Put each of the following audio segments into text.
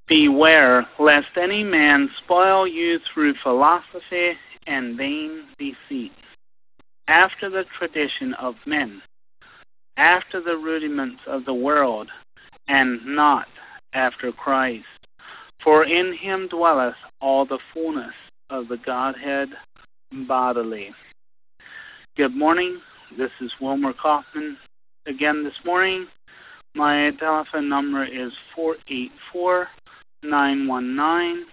Beware lest any man spoil you through philosophy and vain deceit, after the tradition of men, after the rudiments of the world, and not after Christ. For in him dwelleth all the fullness of the Godhead bodily. Good morning. This is Wilmer Kaufman. Again this morning, my telephone number is 484-919-8850.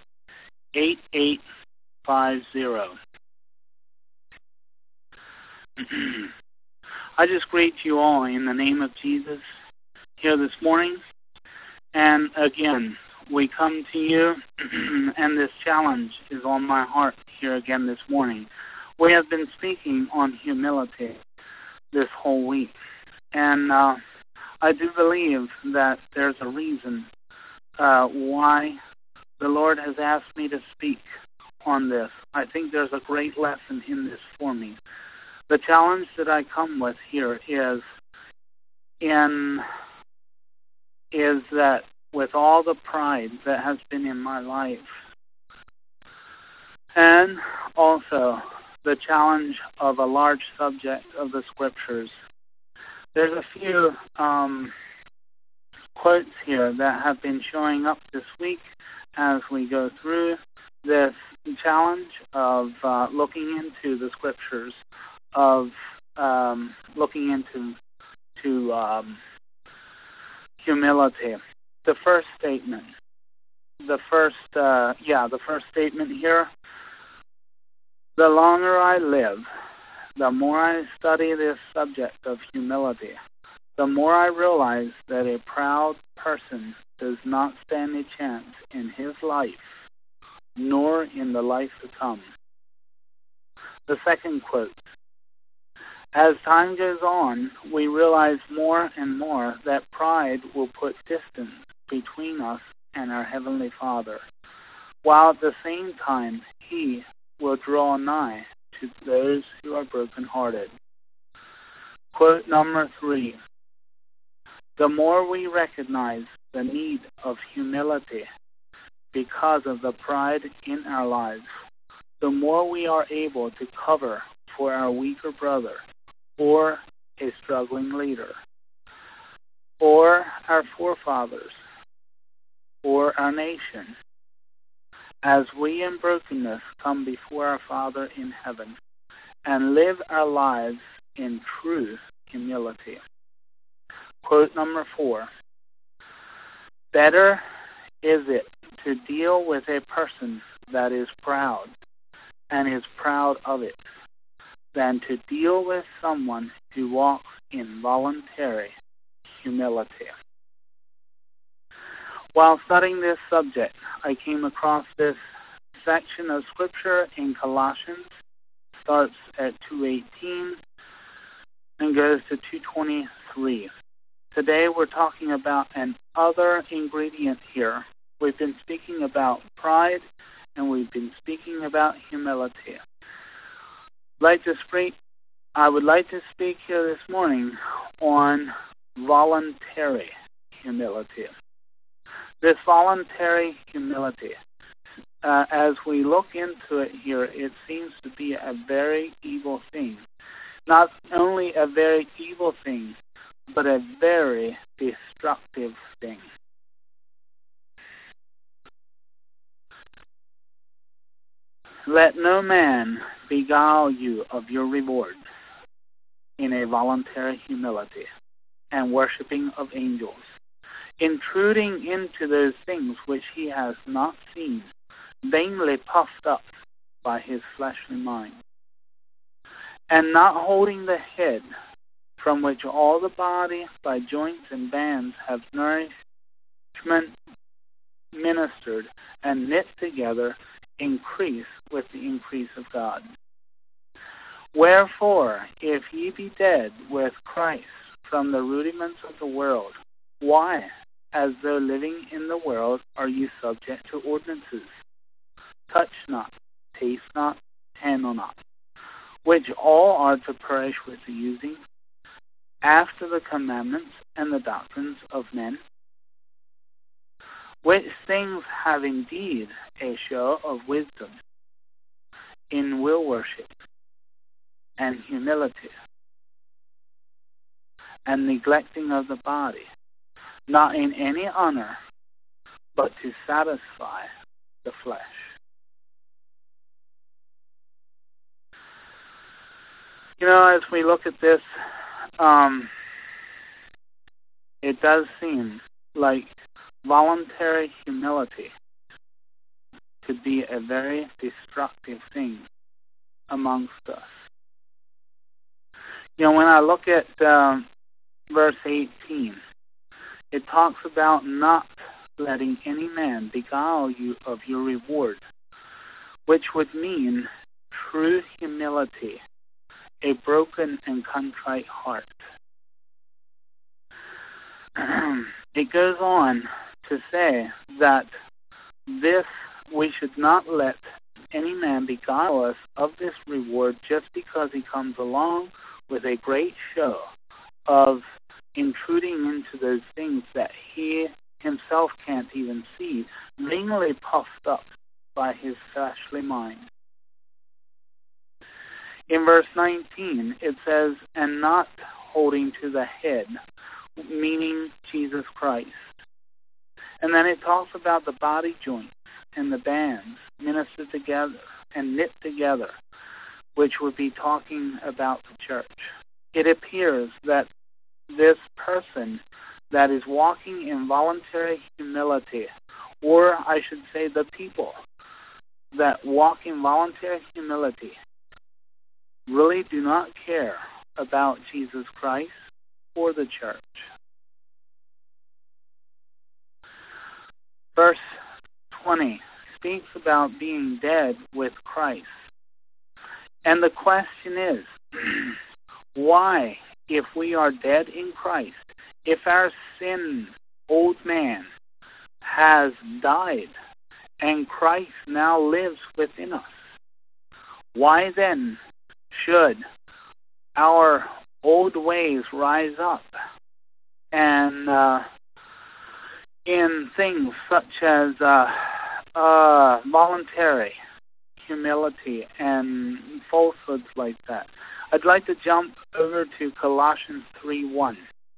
I just greet you all in the name of Jesus here this morning. And again, we come to you, and this challenge is on my heart here again this morning. We have been speaking on humility this whole week. And I do believe that there's a reason why the Lord has asked me to speak on this. I think there's a great lesson in this for me. The challenge that I come with here is that with all the pride that has been in my life, and also the challenge of a large subject of the Scriptures, there's a few quotes here that have been showing up this week as we go through this challenge of looking into the Scriptures, of looking into humility. The first statement here: the longer I live, the more I study this subject of humility, the more I realize that a proud person does not stand a chance in his life, nor in the life to come. The second quote: as time goes on, we realize more and more that pride will put distance between us and our Heavenly Father, while at the same time He will draw nigh to those who are brokenhearted. Quote number 3: the more we recognize the need of humility because of the pride in our lives, the more we are able to cover for our weaker brother, or a struggling leader, or our forefathers, or our nation, as we in brokenness come before our Father in heaven and live our lives in true humility. Quote number 4: better is it to deal with a person that is proud and is proud of it, than to deal with someone who walks in voluntary humility. While studying this subject, I came across this section of Scripture in Colossians. Starts at 2:18 and goes to 2:23. Today we're talking about an other ingredient here. We've been speaking about pride, and we've been speaking about humility. I would like to speak here this morning on voluntary humility. This voluntary humility, as we look into it here, it seems to be a very evil thing. Not only a very evil thing, but a very destructive thing. Let no man beguile you of your reward in a voluntary humility and worshiping of angels, intruding into those things which he has not seen, vainly puffed up by his fleshly mind, and not holding the head, from which all the body by joints and bands have nourishment ministered and knit together, increase with the increase of God. Wherefore, if ye be dead with Christ from the rudiments of the world, why, as though living in the world, are you subject to ordinances? Touch not, taste not, handle not, which all are to perish with the using, after the commandments and the doctrines of men? which things have indeed a show of wisdom in will worship and humility and neglecting of the body, not in any honor, but to satisfy the flesh. As we look at this, it does seem like voluntary humility could be a very destructive thing amongst us. When I look at verse 18, it talks about not letting any man beguile you of your reward, which would mean true humility, a broken and contrite heart. It goes on to say that we should not let any man beguile us of this reward just because he comes along with a great show of intruding into those things that he himself can't even see, meanly puffed up by his fleshly mind. In verse 19, it says, and not holding to the head, meaning Jesus Christ. And then it talks about the body joints and the bands ministered together and knit together, which would be talking about the church. It appears that this person that is walking in voluntary humility, or I should say the people that walk in voluntary humility, really do not care about Jesus Christ or the church. Verse 20 speaks about being dead with Christ. And the question is, why, if we are dead in Christ, if our sin, old man, has died and Christ now lives within us, why then should our old ways rise up and in things such as voluntary humility and falsehoods like that? I'd like to jump over to Colossians 3:1.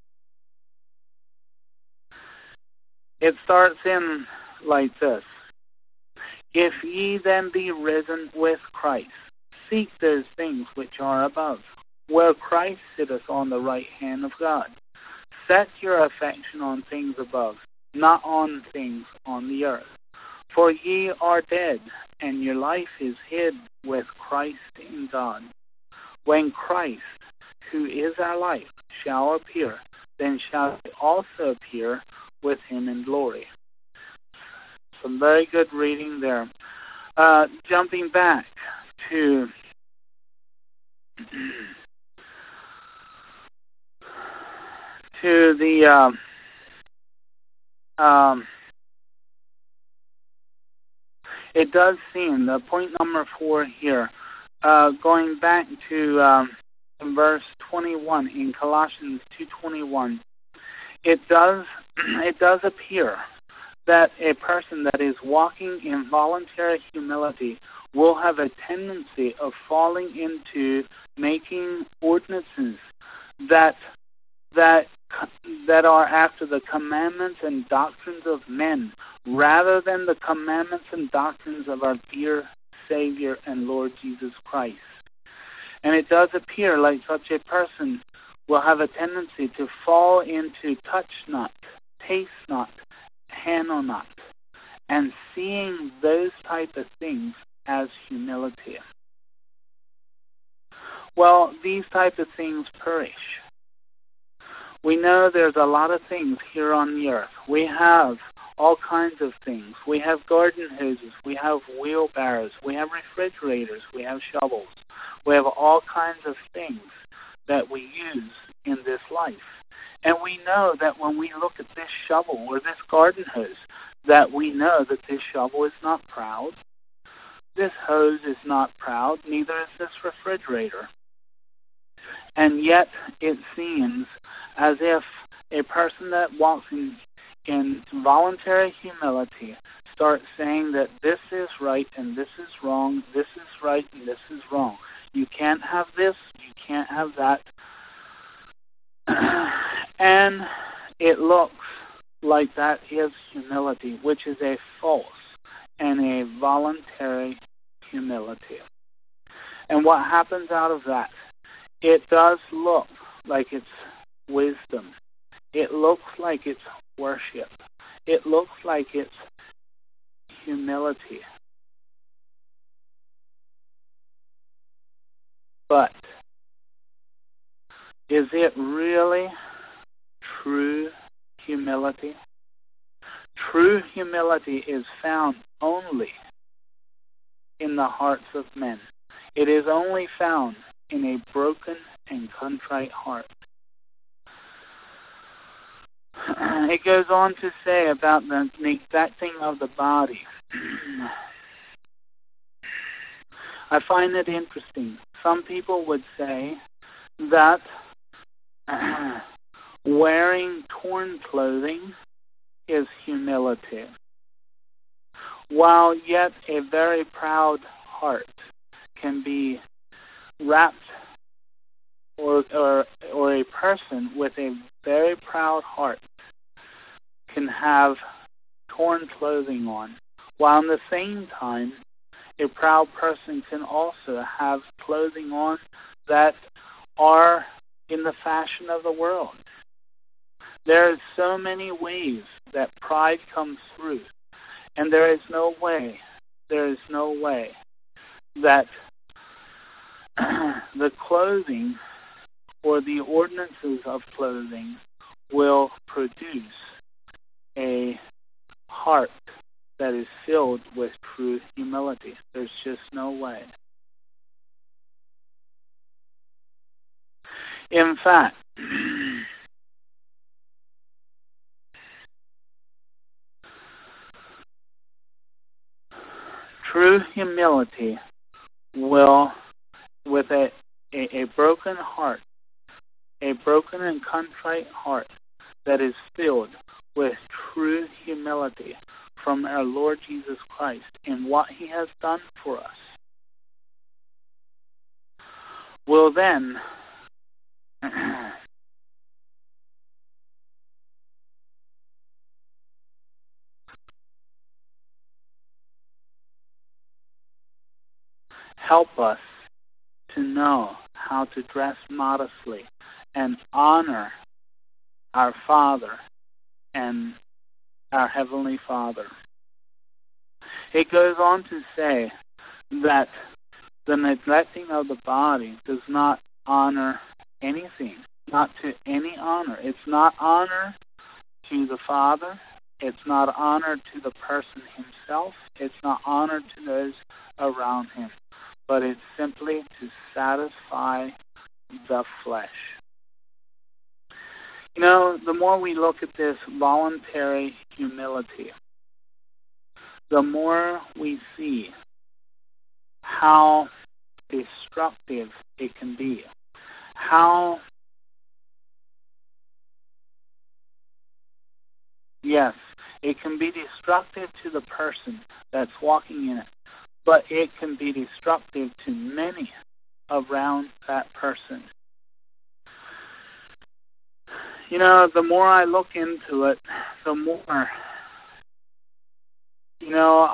It starts in like this. If ye then be risen with Christ, seek those things which are above, where Christ sitteth on the right hand of God. Set your affection on things above, not on things on the earth. For ye are dead, and your life is hid with Christ in God. When Christ, who is our life, shall appear, then shall he also appear with him in glory. Some very good reading there. Jumping back to the it does seem, the point number 4 here, going back to verse 21 in Colossians 2:21, it does appear that a person that is walking in voluntary humility will have a tendency of falling into making ordinances that are after the commandments and doctrines of men, rather than the commandments and doctrines of our dear Savior and Lord Jesus Christ. And it does appear like such a person will have a tendency to fall into touch not, taste not, handle not, and seeing those type of things as humility. Well, these type of things perish. We know there's a lot of things here on the earth. We have all kinds of things. We have garden hoses. We have wheelbarrows. We have refrigerators. We have shovels. We have all kinds of things that we use in this life. And we know that when we look at this shovel or this garden hose, that we know that this shovel is not proud. This hose is not proud, neither is this refrigerator. And yet it seems as if a person that walks in voluntary humility, start saying that this is right and this is wrong, this is right and this is wrong. You can't have this, you can't have that. And it looks like that is humility, which is a false and a voluntary humility. And what happens out of that? It does look like it's wisdom. It looks like it's worship. It looks like it's humility. But is it really true humility? True humility is found only in the hearts of men. It is only found in a broken and contrite heart. It goes on to say about the neglecting of the body. I find it interesting. Some people would say that wearing torn clothing is humility, while yet a very proud heart can be wrapped, or a person with a very proud heart can have torn clothing on, while at the same time a proud person can also have clothing on that are in the fashion of the world. There are so many ways that pride comes through, and there is no way that the clothing or the ordinances of clothing will produce a heart that is filled with true humility. There's just no way. In fact, true humility will, with a broken heart, a broken and contrite heart that is filled with true humility from our Lord Jesus Christ in what He has done for us, will then help us to know how to dress modestly and honor our Father and our Heavenly Father. It goes on to say that the neglecting of the body does not honor anything, not to any honor. It's not honor to the Father. It's not honor to the person himself. It's not honor to those around him. But it's simply to satisfy the flesh. You know, the more we look at this voluntary humility, the more we see how destructive it can be. How, yes, it can be destructive to the person that's walking in it, but it can be destructive to many around that person. You know, the more I look into it, the more, you know,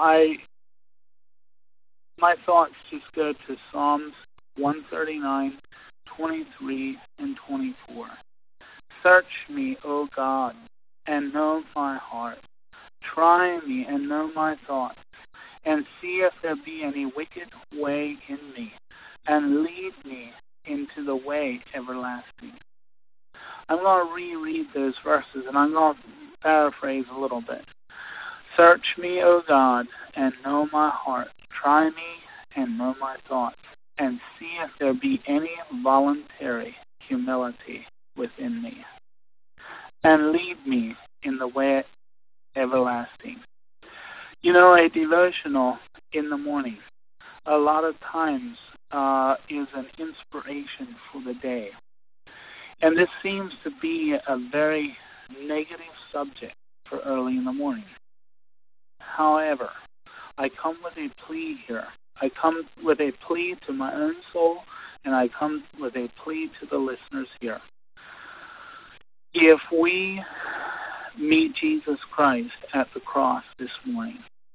my thoughts just go to Psalms 139, 23, and 24. Search me, O God, and know my heart. Try me and know my thoughts, and see if there be any wicked way in me, and lead me into the way everlasting. I'm going to reread those verses, and I'm going to paraphrase a little bit. Search me, O God, and know my heart. Try me and know my thoughts, and see if there be any voluntary humility within me, and lead me in the way everlasting. You know, a devotional in the morning a lot of times is an inspiration for the day. And this seems to be a very negative subject for early in the morning. However, I come with a plea here. I come with a plea to my own soul, and I come with a plea to the listeners here. If we meet Jesus Christ at the cross this morning,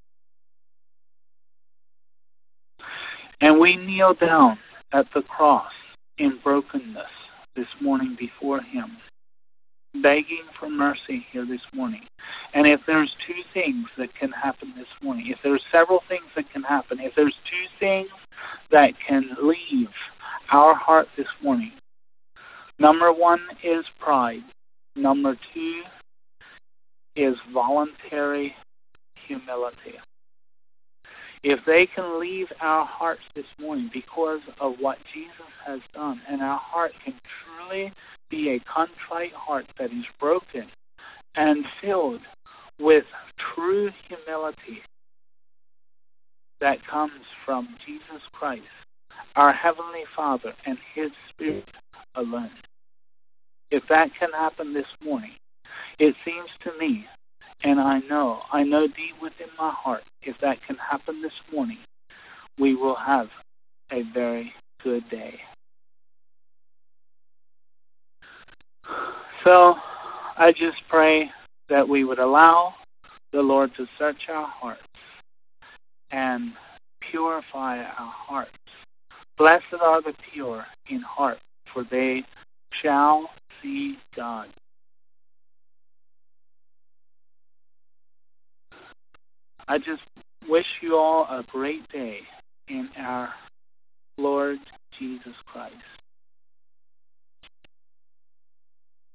and we kneel down at the cross in brokenness this morning before Him, begging for mercy here this morning. And if there's two things that can happen this morning, if there's several things that can happen, if there's two things that can leave our heart this morning, number one is pride. Number two is voluntary humility. If they can leave our hearts this morning because of what Jesus has done, and our heart can truly be a contrite heart that is broken and filled with true humility that comes from Jesus Christ, our Heavenly Father, and His Spirit alone. If that can happen this morning, it seems to me, and I know deep within my heart, if that can happen this morning, we will have a very good day. So I just pray that we would allow the Lord to search our hearts and purify our hearts. Blessed are the pure in heart, for they shall see God. I just wish you all a great day in our Lord Jesus Christ.